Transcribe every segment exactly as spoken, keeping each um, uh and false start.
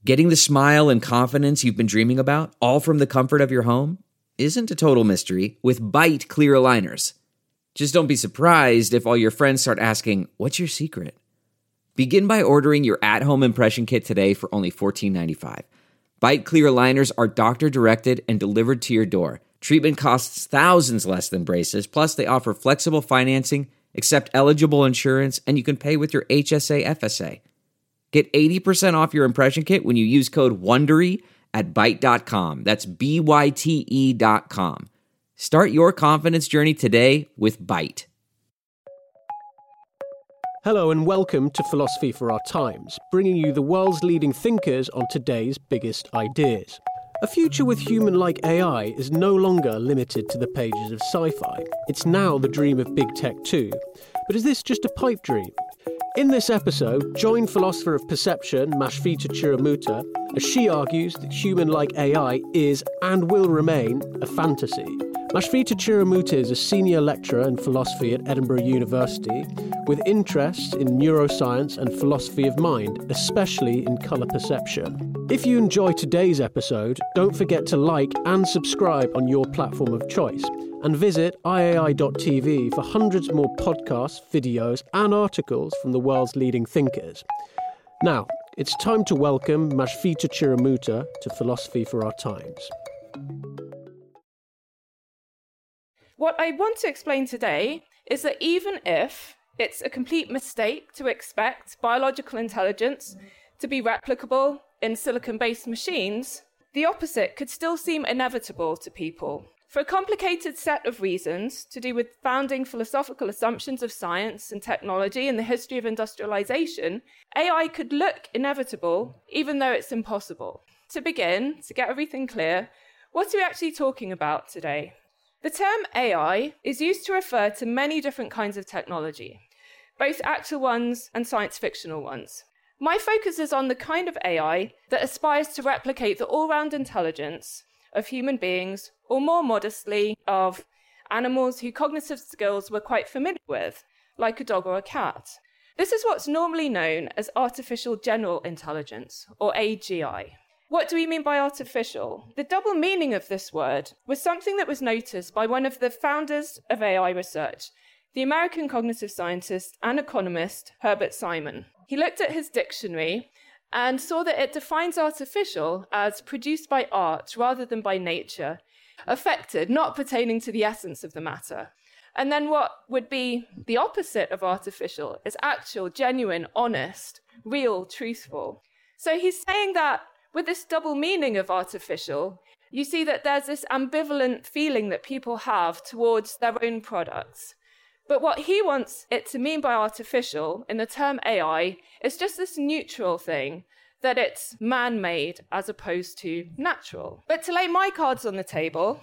Getting the smile and confidence you've been dreaming about, all from the comfort of your home, isn't a total mystery with Byte clear aligners. Just don't be surprised if all your friends start asking, "What's your secret?" Begin by ordering your at-home impression kit today for only fourteen ninety-five. Byte clear aligners are doctor-directed and delivered to your door. Treatment costs thousands less than braces, plus they offer flexible financing, accept eligible insurance, and you can pay with your H S A F S A. Get eighty percent off your impression kit when you use code WONDERY at byte dot com. That's B Y T E dot com. Start your confidence journey today with Byte. Hello and welcome to Philosophy for Our Times, bringing you the world's leading thinkers on today's biggest ideas. A future with human-like A I is no longer limited to the pages of sci-fi. It's now the dream of big tech too. But is this just a pipe dream? In this episode, join philosopher of perception Mashfita Chiramuta as she argues that human-like A I is and will remain a fantasy. Mashfita Chiramuta is a senior lecturer in philosophy at Edinburgh University with interests in neuroscience and philosophy of mind, especially in colour perception. If you enjoy today's episode, don't forget to like and subscribe on your platform of choice, and visit I A I dot T V for hundreds more podcasts, videos and articles from the world's leading thinkers. Now, it's time to welcome Mashfita Chiramuta to Philosophy for Our Times. What I want to explain today is that even if it's a complete mistake to expect biological intelligence to be replicable in silicon-based machines, the opposite could still seem inevitable to people. For a complicated set of reasons to do with founding philosophical assumptions of science and technology in the history of industrialization, A I could look inevitable even though it's impossible. To begin, to get everything clear, what are we actually talking about today? The term A I is used to refer to many different kinds of technology, both actual ones and science fictional ones. My focus is on the kind of A I that aspires to replicate the all-round intelligence of human beings, or more modestly, of animals whose cognitive skills we're quite familiar with, like a dog or a cat. This is what's normally known as artificial general intelligence, or A G I. What do we mean by artificial? The double meaning of this word was something that was noticed by one of the founders of A I research, the American cognitive scientist and economist Herbert Simon. He looked at his dictionary and saw that it defines artificial as produced by art rather than by nature, affected, not pertaining to the essence of the matter. And then what would be the opposite of artificial is actual, genuine, honest, real, truthful. So he's saying that with this double meaning of artificial, you see that there's this ambivalent feeling that people have towards their own products. But what he wants it to mean by artificial in the term A I is just this neutral thing, that it's man-made as opposed to natural. But to lay my cards on the table,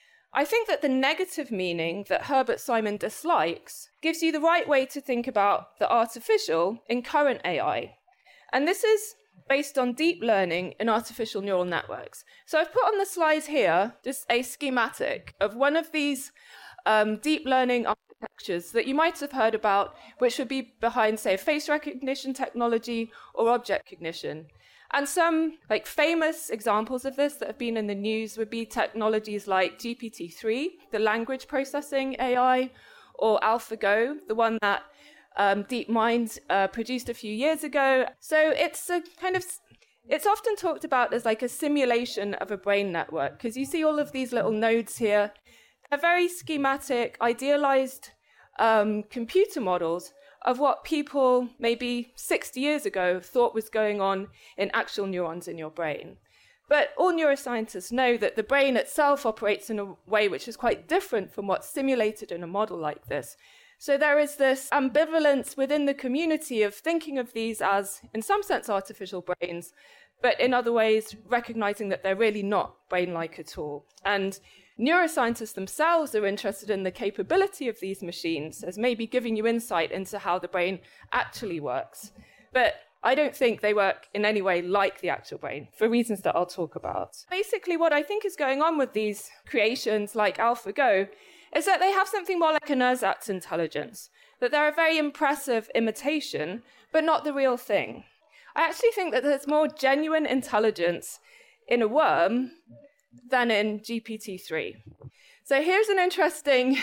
I think that the negative meaning that Herbert Simon dislikes gives you the right way to think about the artificial in current A I. And this is based on deep learning in artificial neural networks. So I've put on the slides here just a schematic of one of these um, deep learning architectures that you might have heard about, which would be behind, say, face recognition technology or object cognition. And some like famous examples of this that have been in the news would be technologies like G P T three, the language processing A I, or AlphaGo, the one that Um, DeepMind uh, produced a few years ago. So it's a kind of, it's often talked about as like a simulation of a brain network, because you see all of these little nodes here. They're very schematic, idealized um, computer models of what people maybe sixty years ago thought was going on in actual neurons in your brain. But all neuroscientists know that the brain itself operates in a way which is quite different from what's simulated in a model like this. So there is this ambivalence within the community of thinking of these as, in some sense, artificial brains, but in other ways, recognizing that they're really not brain-like at all. And neuroscientists themselves are interested in the capability of these machines as maybe giving you insight into how the brain actually works. But I don't think they work in any way like the actual brain, for reasons that I'll talk about. Basically, what I think is going on with these creations like AlphaGo is that they have something more like an ersatz intelligence, that they're a very impressive imitation, but not the real thing. I actually think that there's more genuine intelligence in a worm than in G P T three. So here's an interesting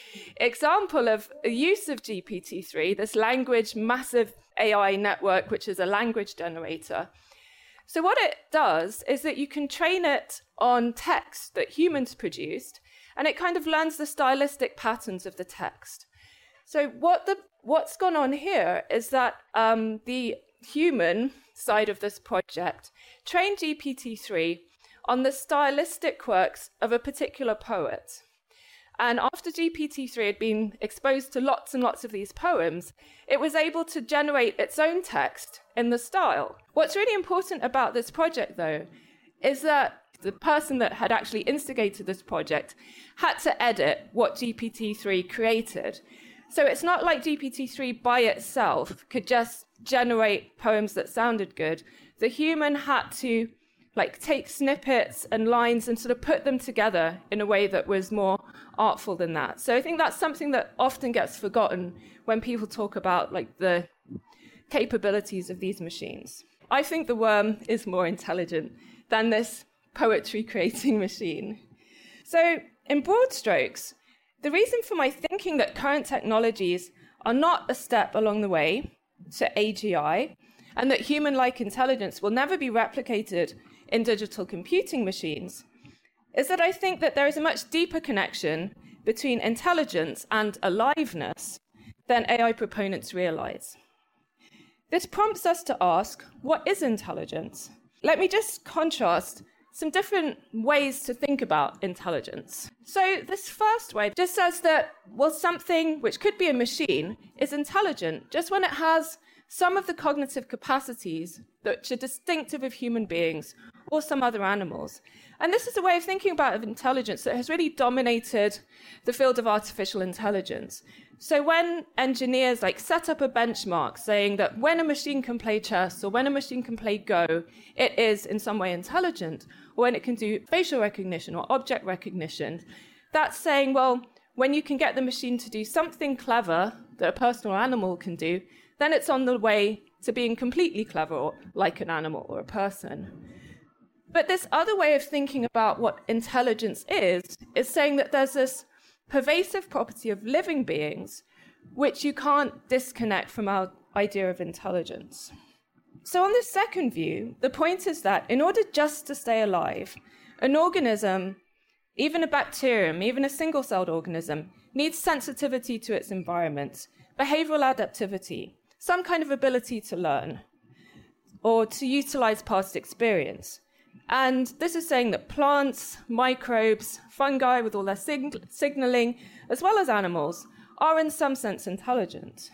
example of the use of G P T three, this language massive A I network, which is a language generator. So what it does is that you can train it on text that humans produced, and it kind of learns the stylistic patterns of the text. So what the what's gone on here is that um, the human side of this project trained G P T three on the stylistic quirks of a particular poet. And after G P T three had been exposed to lots and lots of these poems, it was able to generate its own text in the style. What's really important about this project, though, is that the person that had actually instigated this project had to edit what G P T three created. So it's not like G P T three by itself could just generate poems that sounded good. The human had to like take snippets and lines and sort of put them together in a way that was more artful than that. So I think that's something that often gets forgotten when people talk about like the capabilities of these machines. I think the worm is more intelligent than this poetry creating machine. So in broad strokes, the reason for my thinking that current technologies are not a step along the way to A G I and that human-like intelligence will never be replicated in digital computing machines is that I think that there is a much deeper connection between intelligence and aliveness than A I proponents realize. This prompts us to ask, what is intelligence? Let me just contrast some different ways to think about intelligence. So this first way just says that, well, something which could be a machine is intelligent just when it has some of the cognitive capacities that are distinctive of human beings or some other animals. And this is a way of thinking about intelligence that has really dominated the field of artificial intelligence. So when engineers like set up a benchmark saying that when a machine can play chess or when a machine can play Go, it is in some way intelligent, or when it can do facial recognition or object recognition, that's saying, well, when you can get the machine to do something clever that a person or animal can do, then it's on the way to being completely clever or like an animal or a person. But this other way of thinking about what intelligence is, is saying that there's this pervasive property of living beings which you can't disconnect from our idea of intelligence. So on this second view, the point is that in order just to stay alive, an organism, even a bacterium, even a single-celled organism, needs sensitivity to its environment, behavioral adaptivity, some kind of ability to learn or to utilize past experience. And this is saying that plants, microbes, fungi with all their sig- signaling, as well as animals, are in some sense intelligent.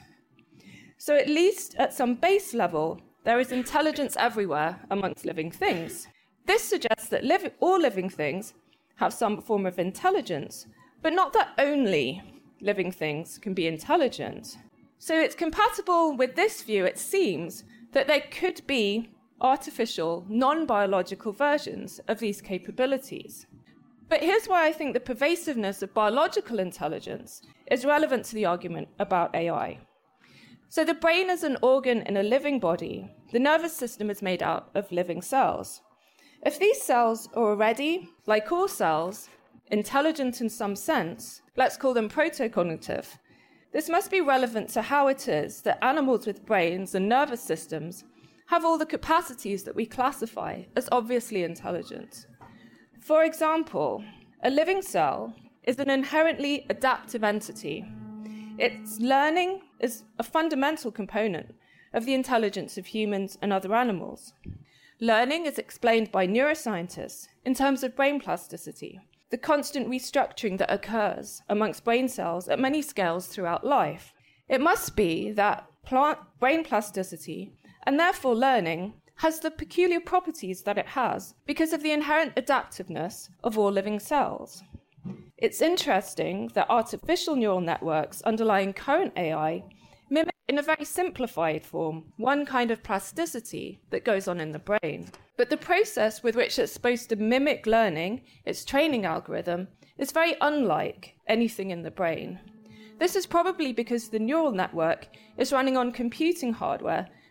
So at least at some base level, there is intelligence everywhere amongst living things. This suggests that liv- all living things have some form of intelligence, but not that only living things can be intelligent. So it's compatible with this view, it seems, that there could be artificial, non-biological versions of these capabilities. But here's why I think the pervasiveness of biological intelligence is relevant to the argument about A I. So the brain is an organ in a living body. The nervous system is made out of living cells. If these cells are already, like all cells, intelligent in some sense, let's call them protocognitive, this must be relevant to how it is that animals with brains and nervous systems have all the capacities that we classify as obviously intelligent. For example, a living cell is an inherently adaptive entity. Its learning is a fundamental component of the intelligence of humans and other animals. Learning is explained by neuroscientists in terms of brain plasticity, the constant restructuring that occurs amongst brain cells at many scales throughout life. It must be that plant brain plasticity, and therefore learning, has the peculiar properties that it has because of the inherent adaptiveness of all living cells. It's interesting that artificial neural networks underlying current A I mimic in a very simplified form one kind of plasticity that goes on in the brain. But the process with which it's supposed to mimic learning, its training algorithm, is very unlike anything in the brain. This is probably because the neural network is running on computing hardware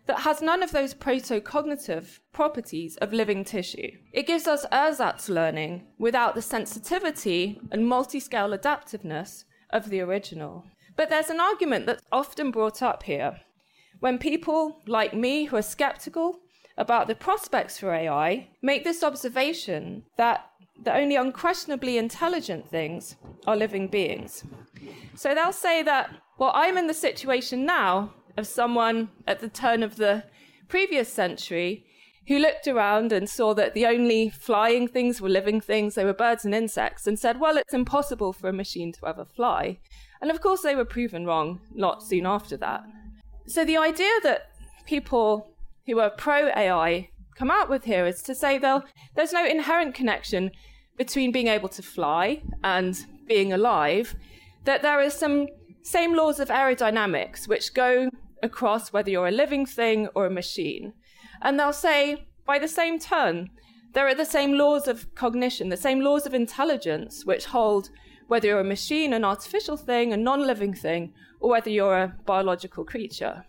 that has none of those proto-cognitive properties of living tissue. It gives us ersatz learning without the sensitivity and multi-scale adaptiveness of the original. But there's an argument that's often brought up here. When people like me who are skeptical about the prospects for A I make this observation that the only unquestionably intelligent things are living beings. So they'll say that, well, I'm in the situation now of someone at the turn of the previous century who looked around and saw that the only flying things were living things, they were birds and insects, and said, well, it's impossible for a machine to ever fly. And of course, they were proven wrong not soon after that. So the idea that people who are pro-A I come out with here is to say they'll, there's no inherent connection between being able to fly and being alive, that there are some same laws of aerodynamics which go across whether you're a living thing or a machine. And they'll say, by the same turn, there are the same laws of cognition, the same laws of intelligence which hold whether you're a machine, an artificial thing, a non-living thing, or whether you're a biological creature.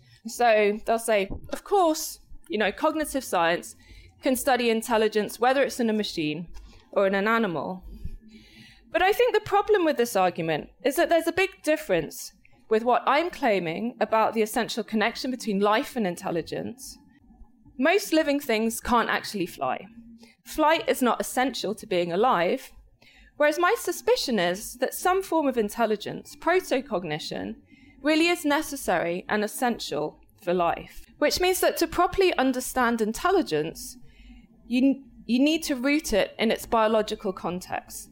So they'll say, of course, you know, cognitive science can study intelligence, whether it's in a machine or in an animal. But I think the problem with this argument is that there's a big difference with what I'm claiming about the essential connection between life and intelligence. Most living things can't actually fly. Flight is not essential to being alive, whereas my suspicion is that some form of intelligence, proto-cognition, really is necessary and essential for life, which means that to properly understand intelligence, you, you need to root it in its biological context.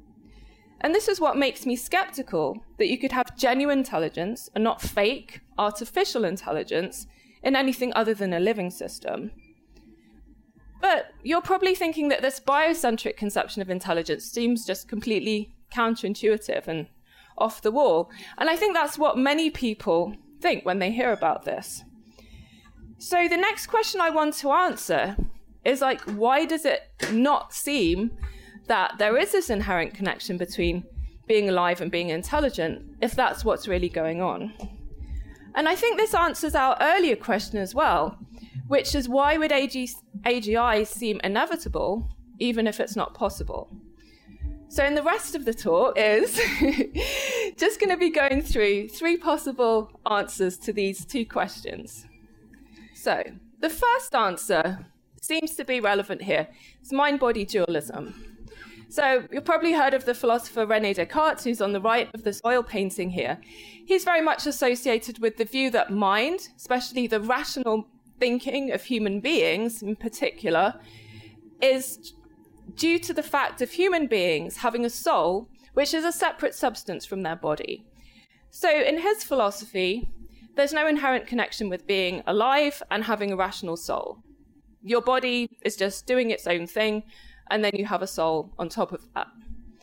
And this is what makes me skeptical that you could have genuine intelligence and not fake, artificial intelligence in anything other than a living system. But you're probably thinking that this biocentric conception of intelligence seems just completely counterintuitive and off the wall. And I think that's what many people think when they hear about this. So the next question I want to answer is like, why does it not seem that there is this inherent connection between being alive and being intelligent, if that's what's really going on? And I think this answers our earlier question as well, which is why would A G I seem inevitable, even if it's not possible? So in the rest of the talk is just going to be going through three possible answers to these two questions. So the first answer seems to be relevant here. It's mind-body dualism. So you've probably heard of the philosopher René Descartes, who's on the right of this oil painting here. He's very much associated with the view that mind, especially the rational thinking of human beings in particular, is due to the fact of human beings having a soul, which is a separate substance from their body. So in his philosophy, there's no inherent connection with being alive and having a rational soul. Your body is just doing its own thing, and then you have a soul on top of that.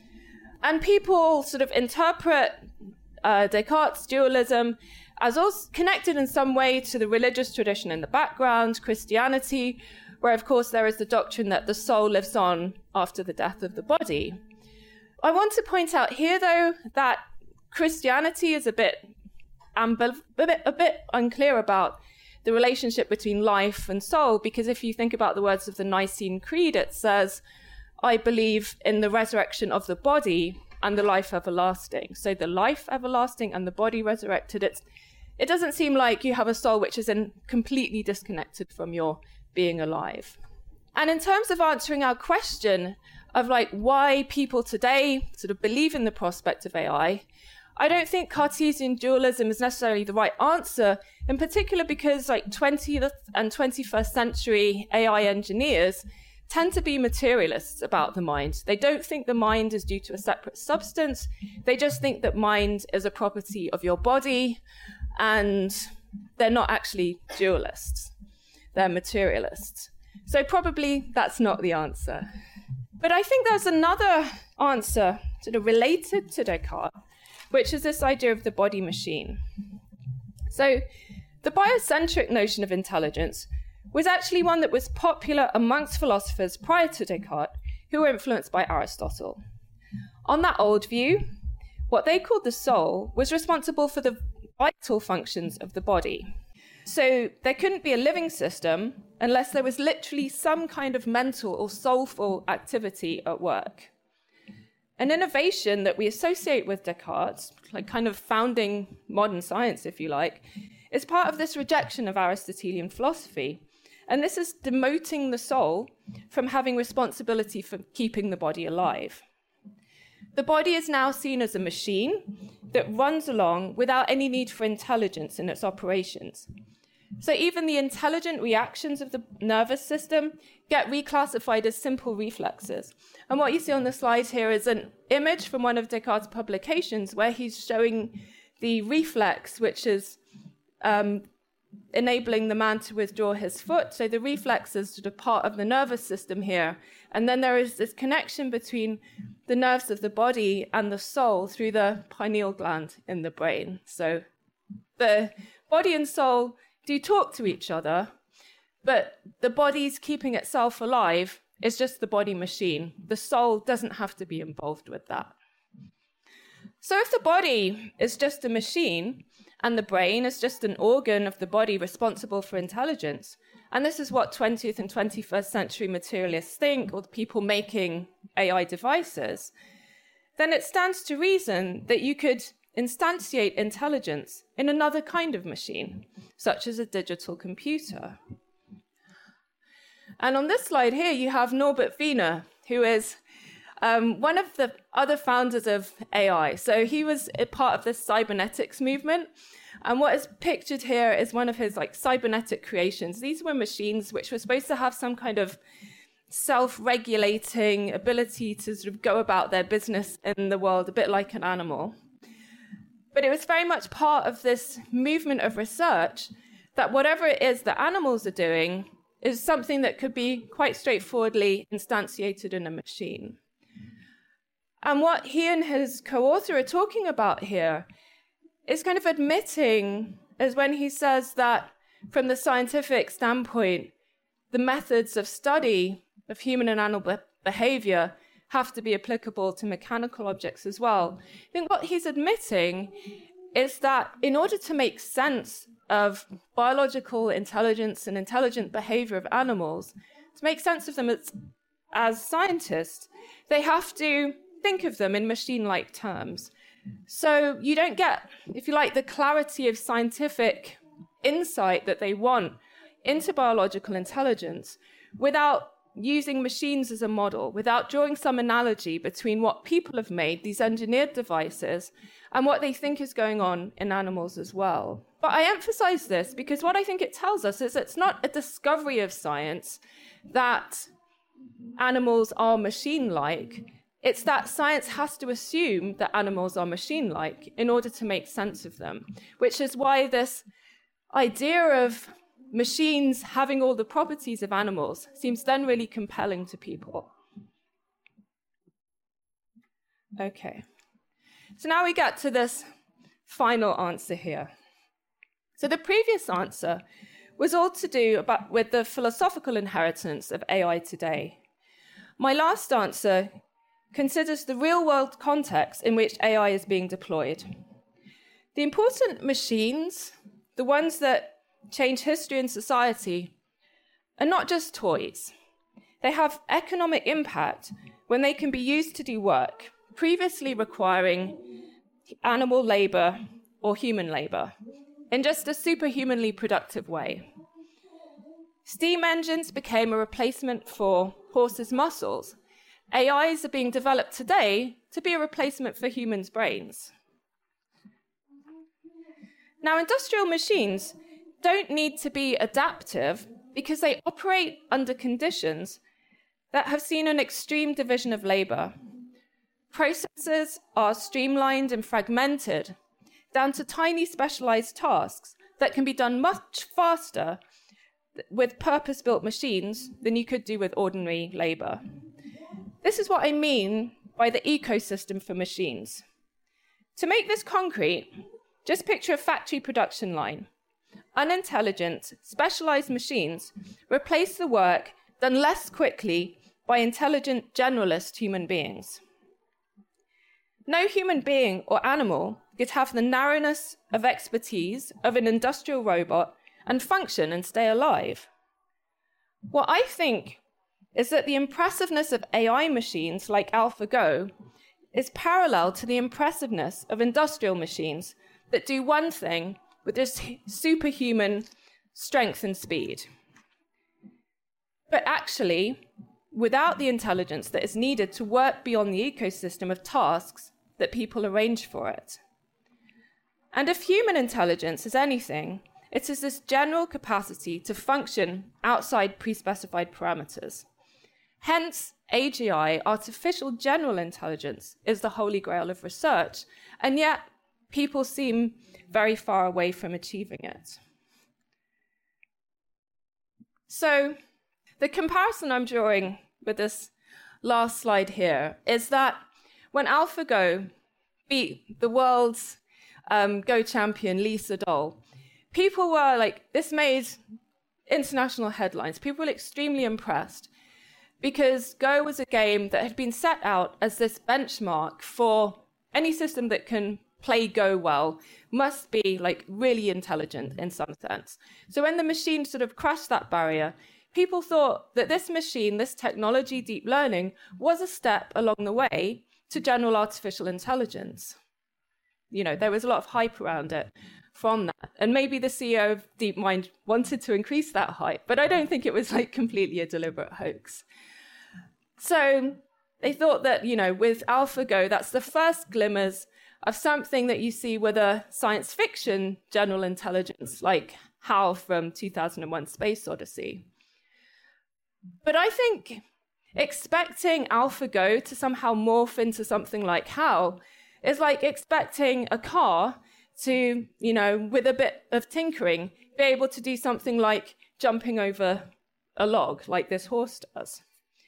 And people sort of interpret uh, Descartes' dualism as also connected in some way to the religious tradition in the background, Christianity, where, of course, there is the doctrine that the soul lives on after the death of the body. I want to point out here, though, that Christianity is a bit, ambiv- a bit, a bit unclear about the relationship between life and soul, because if you think about the words of the Nicene Creed, it says, I believe in the resurrection of the body and the life everlasting. So the life everlasting and the body resurrected, it's, it doesn't seem like you have a soul which is in completely disconnected from your being alive. And in terms of answering our question of like why people today sort of believe in the prospect of A I, I don't think Cartesian dualism is necessarily the right answer, in particular because like twentieth and twenty-first century A I engineers tend to be materialists about the mind. They don't think the mind is due to a separate substance. They just think that mind is a property of your body, and they're not actually dualists. They're materialists. So probably that's not the answer. But I think there's another answer sort of related to Descartes, which is this idea of the body machine. So the biocentric notion of intelligence was actually one that was popular amongst philosophers prior to Descartes, who were influenced by Aristotle. On that old view, what they called the soul was responsible for the vital functions of the body. So there couldn't be a living system unless there was literally some kind of mental or soulful activity at work. An innovation that we associate with Descartes, like kind of founding modern science, if you like, is part of this rejection of Aristotelian philosophy. And this is demoting the soul from having responsibility for keeping the body alive. The body is now seen as a machine that runs along without any need for intelligence in its operations. So even the intelligent reactions of the nervous system get reclassified as simple reflexes. And what you see on the slide here is an image from one of Descartes' publications where he's showing the reflex, which is um, enabling the man to withdraw his foot. So the reflex is sort of part of the nervous system here. And then there is this connection between the nerves of the body and the soul through the pineal gland in the brain. So the body and soul do talk to each other, but the body's keeping itself alive is just the body machine. The soul doesn't have to be involved with that. So if the body is just a machine and the brain is just an organ of the body responsible for intelligence, and this is what twentieth and twenty-first century materialists think, or the people making A I devices, then it stands to reason that you could instantiate intelligence in another kind of machine, such as a digital computer. And on this slide here, you have Norbert Wiener, who is um, one of the other founders of A I. So he was a part of this cybernetics movement. And what is pictured here is one of his like cybernetic creations. These were machines which were supposed to have some kind of self-regulating ability to sort of go about their business in the world, a bit like an animal. But it was very much part of this movement of research that whatever it is that animals are doing is something that could be quite straightforwardly instantiated in a machine. And what he and his co-author are talking about here is kind of admitting, as when he says that from the scientific standpoint, the methods of study of human and animal be- behavior have to be applicable to mechanical objects as well. I think what he's admitting is that in order to make sense of biological intelligence and intelligent behavior of animals, to make sense of them as, as scientists, they have to think of them in machine-like terms. So you don't get, if you like, the clarity of scientific insight that they want into biological intelligence without using machines as a model, without drawing some analogy between what people have made, these engineered devices, and what they think is going on in animals as well. But I emphasize this because what I think it tells us is it's not a discovery of science that animals are machine-like. It's that science has to assume that animals are machine-like in order to make sense of them, which is why this idea of machines having all the properties of animals seems then really compelling to people. Okay, so now we get to this final answer here. So the previous answer was all to do about, with the philosophical inheritance of A I today. My last answer considers the real-world context in which A I is being deployed. The important machines, the ones that change history and society, are not just toys. They have economic impact when they can be used to do work previously requiring animal labor or human labor in just a superhumanly productive way. Steam engines became a replacement for horses' muscles. A Is are being developed today to be a replacement for humans' brains. Now, industrial machines don't need to be adaptive because they operate under conditions that have seen an extreme division of labor. Processes are streamlined and fragmented down to tiny specialized tasks that can be done much faster with purpose-built machines than you could do with ordinary labor. This is what I mean by the ecosystem for machines. To make this concrete, just picture a factory production line. Unintelligent, specialized machines replace the work done less quickly by intelligent, generalist human beings. No human being or animal could have the narrowness of expertise of an industrial robot and function and stay alive. What I think is that the impressiveness of A I machines like AlphaGo is parallel to the impressiveness of industrial machines that do one thing with this superhuman strength and speed. But actually, without the intelligence that is needed to work beyond the ecosystem of tasks that people arrange for it. And if human intelligence is anything, it is this general capacity to function outside pre-specified parameters. Hence, A G I, artificial general intelligence, is the holy grail of research, and yet people seem very far away from achieving it. So, the comparison I'm drawing with this last slide here is that when AlphaGo beat the world's um, Go champion, Lee Sedol, people were like, this made international headlines. People were extremely impressed because Go was a game that had been set out as this benchmark for any system that can play Go well must be like really intelligent in some sense. So when the machine sort of crashed that barrier, people thought that this machine, this technology, deep learning, was a step along the way to general artificial intelligence. You know, there was a lot of hype around it from that. And maybe the C E O of DeepMind wanted to increase that hype, but I don't think it was like completely a deliberate hoax. So they thought that, you know, with AlphaGo, that's the first glimmers of something that you see with a science fiction general intelligence, like HAL from two thousand one Space Odyssey. But I think expecting AlphaGo to somehow morph into something like HAL is like expecting a car to, you know, with a bit of tinkering, be able to do something like jumping over a log, like this horse does.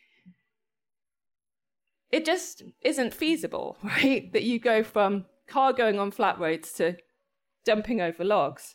It just isn't feasible, right? That you go from car going on flat roads to jumping over logs.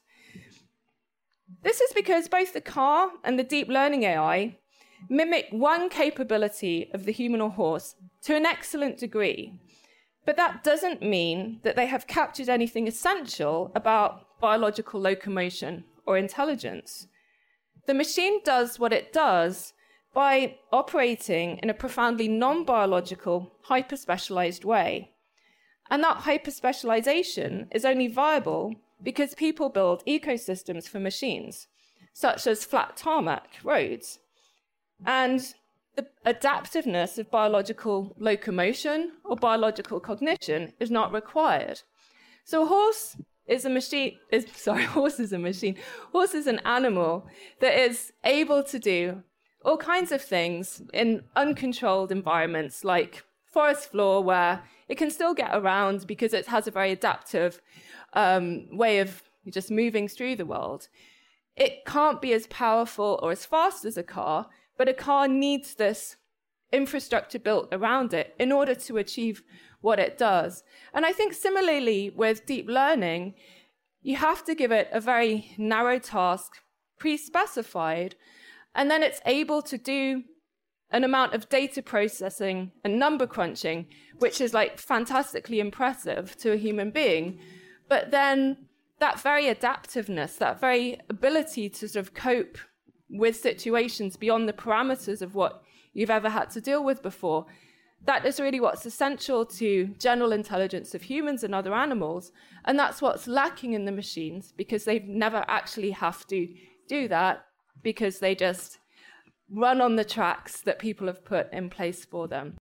This is because both the car and the deep learning A I mimic one capability of the human or horse to an excellent degree. But that doesn't mean that they have captured anything essential about biological locomotion or intelligence. The machine does what it does by operating in a profoundly non-biological, hyper-specialized way. And that hyper-specialization is only viable because people build ecosystems for machines, such as flat tarmac roads. And the adaptiveness of biological locomotion or biological cognition is not required. So a horse is a machine, is, sorry, horse is a machine. Horse is an animal that is able to do all kinds of things in uncontrolled environments like forest floor, where it can still get around because it has a very adaptive um, way of just moving through the world. It can't be as powerful or as fast as a car, but a car needs this infrastructure built around it in order to achieve what it does. And I think similarly with deep learning, you have to give it a very narrow task, pre-specified, and then it's able to do an amount of data processing and number crunching, which is like fantastically impressive to a human being. But then that very adaptiveness, that very ability to sort of cope with situations beyond the parameters of what you've ever had to deal with before, that is really what's essential to general intelligence of humans and other animals. And that's what's lacking in the machines, because they never actually have to do that, because they just run on the tracks that people have put in place for them.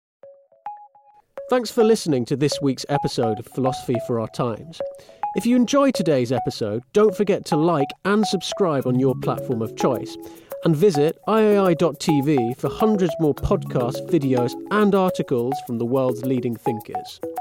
Thanks for listening to this week's episode of Philosophy for Our Times. If you enjoyed today's episode, don't forget to like and subscribe on your platform of choice, and visit I A I dot T V for hundreds more podcasts, videos and articles from the world's leading thinkers.